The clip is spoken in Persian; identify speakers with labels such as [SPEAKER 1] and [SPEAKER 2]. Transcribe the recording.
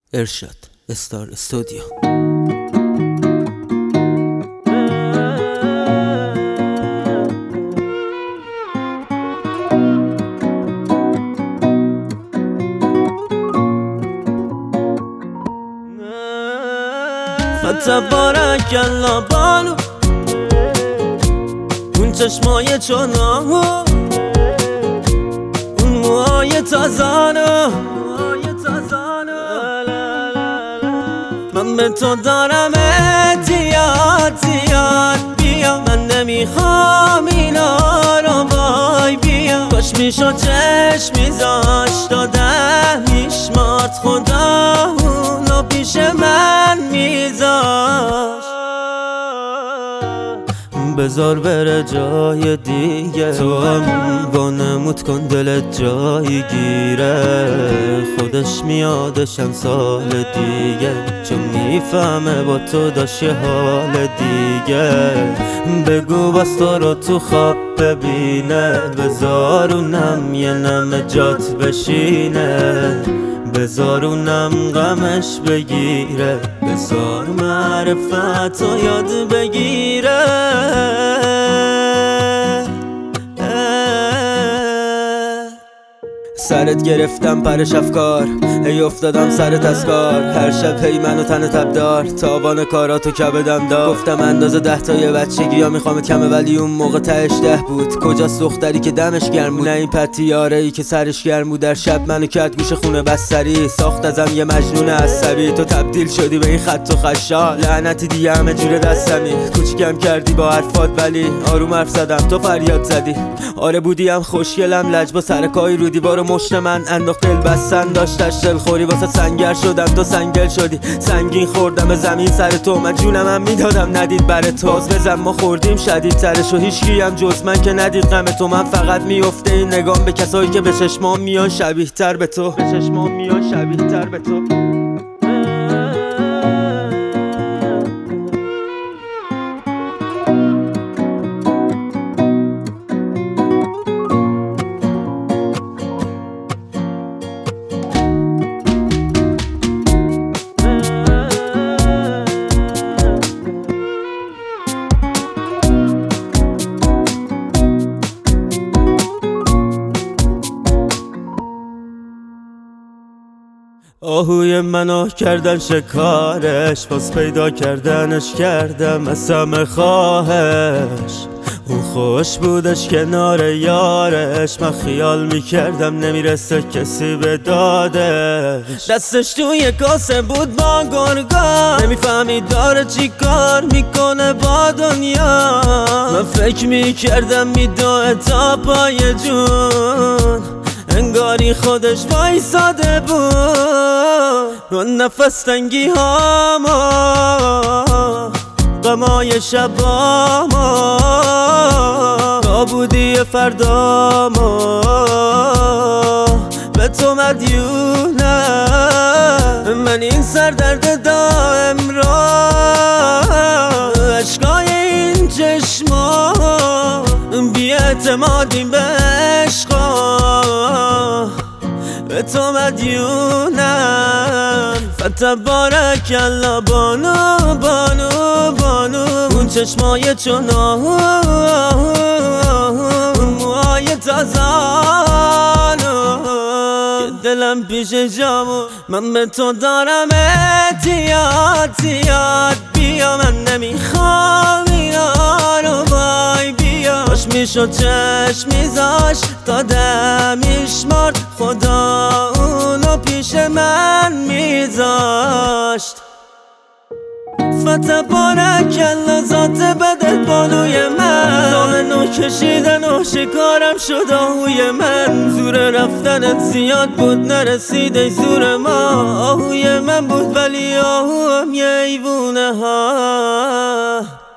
[SPEAKER 1] ارشاد استار استودیو.
[SPEAKER 2] فتبارک الله بانو اون چشمای چونامو، اون موهای تازانو، من به تو دارم اعتیاد بیا، من نمیخوام اینا رو وای بیا. کاش میشد چشمی زاشت داده میشمارد خدا اونو پیش من میذاشت. بذار بره جای دیگه، تو هم وانمود کن دلت جایی گیره. خودش میادشم سال دیگه، چون میفهمه با تو داشت یه حال دیگه. بگو بس تو رو تو خواب ببینه، بذار اونم یه نم جات بشینه، بذار اونم غمش بگیره، بذار معرفت رو یاد بگیره. سرت گرفتم پرش افکار، هی افتادم سرت از کار. هر شب هی منو تن تبدار، تاوان کاراتو کبدم دار. گفتم اندازه 10 تا یه بچگی یا میخوامت کمه، ولی اون موقع تهش 10 بود. کجاست دختری که دمش گرم بود، نه این پتیاره ای که سرش گرم بود. در شب منو کرد گوشه خونه بستری، ساخت ازم یه مجنون عصبی. تو تبدیل شدی به این خط و خشال، لعنتی دیگه همه جور دستمی. کوچیکم کردی با حرفات ولی آروم حرف زدم، تو فریاد زدی. آره بودیم خوشگلم، لج با سرکای رو دیوار مشت من انداخت. دل بستن داشتش دلخوری، واسه سنگر شدم تو سنگل شدی. سنگین خوردم به زمین سر تو، من جونم هم میدادم ندید بر تو. باز بزن ما خوردیم شدید ترش و هیچکی هم جز من که ندید غم تو. من فقط میفته این نگام به کسایی که به چشمام میان شبیه تر به تو، به چشمام میان شبیه تر به تو. آهوی منو کردن شکارش، باز پیدا کردنش کردم از همه خواهش. اون خوش بودش کنار یارش، من خیال میکردم نمیرسه کسی به دادش. دستش توی کاسه بود با گرگا، نمیفهمید داره چی کار میکنه با دنیا. من فکر میکردم میدوه تا پای جون، انگاری خودش وایساده بود. اون نفس تنگی هاما، غمای شباما، نابودی فرداما، به تو مدیونم. من این سردرد دائم را، عشقای این چشما، بی‌اعتمادیم به عشقا، به تو مدیونم. فتبارک الله بانو بانو بانو، اون چشمای چونامو، اون موهای تازانو، که دلم پیش جامو. من به تو دارم اعتیاد بیا، من نمیخوام اینا رو وای بیا. کاش میشد چشمی زاش داده میشمارد خدا اونو پیش من میذاشت. فتبارک الله ذات بدت بانوی من، زامنو کشیدن و شکارم شد آهوی من. زور رفتنت زیاد بود نرسید ای زور ما، آهوی من بود ولی آهو هم یه ایوونه ها.